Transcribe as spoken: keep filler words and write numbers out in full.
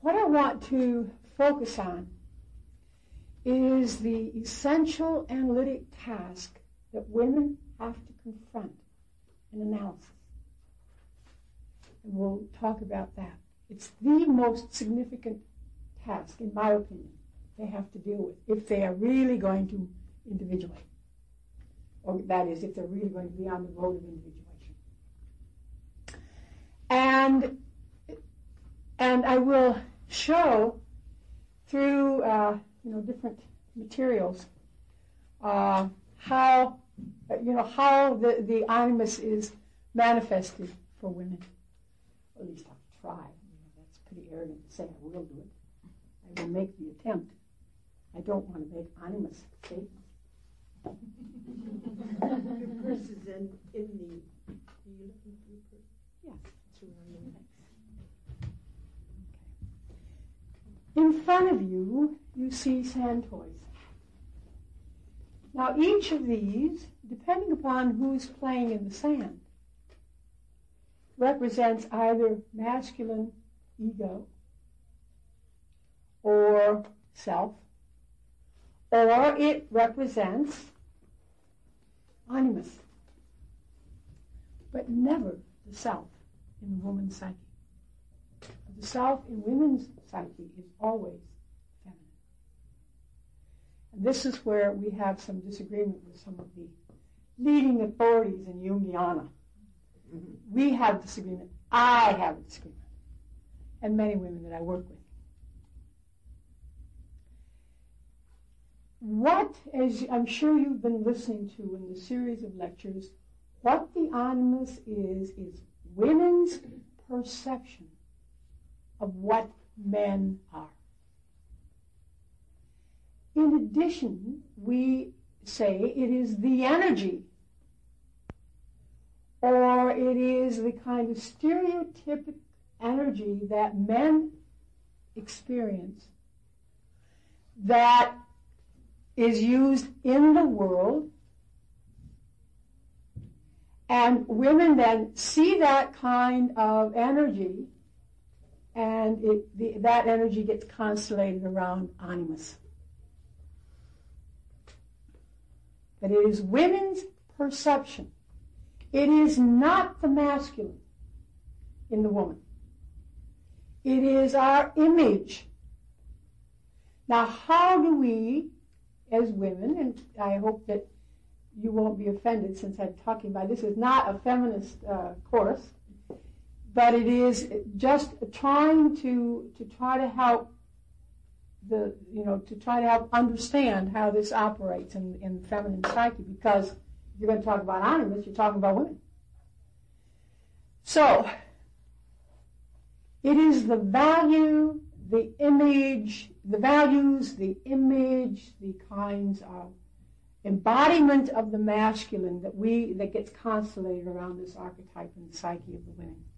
what I want to focus on is the essential analytic task that women have to confront in analysis. And we'll talk about that. It's the most significant task, in my opinion, they have to deal with if they are really going to individuate. Or that is, if they're really going to be on the road of individuation. And, and I will show through uh, you know, different materials uh, how you know how the, the animus is manifested for women. Or at least I'll try. You know, that's pretty arrogant to say I will do it. I will make the attempt. I don't want to make animus statements. The purse is in, in the... Are you looking for the purse? Yes. It's around the neck. In front of you, you see sand toys. Now, each of these, depending upon who's playing in the sand, represents either masculine ego or self, or it represents animus, but never the self in the woman's psyche. The self in women's psyche is always feminine. And this is where we have some disagreement with some of the leading authorities in Jungiana. Mm-hmm. We have disagreement. I have a disagreement. And many women that I work with. What, as I'm sure you've been listening to in the series of lectures, what the animus is, is women's perception of what men are. In addition, we say it is the energy, or it is the kind of stereotypic energy that men experience that is used in the world, and women then see that kind of energy, and it, the, that energy gets constellated around animus. But it is women's perception. It is not the masculine in the woman. It is our image. Now, how do we, as women, and I hope that you won't be offended since I'm talking about this is not a feminist uh, course, but it is just trying to to try to help the you know to try to help understand how this operates in in the feminine psyche. Because if you're going to talk about animus, you're talking about women. So it is the value, the image, the values, the image, the kinds of embodiment of the masculine that we that gets constellated around this archetype in the psyche of the women.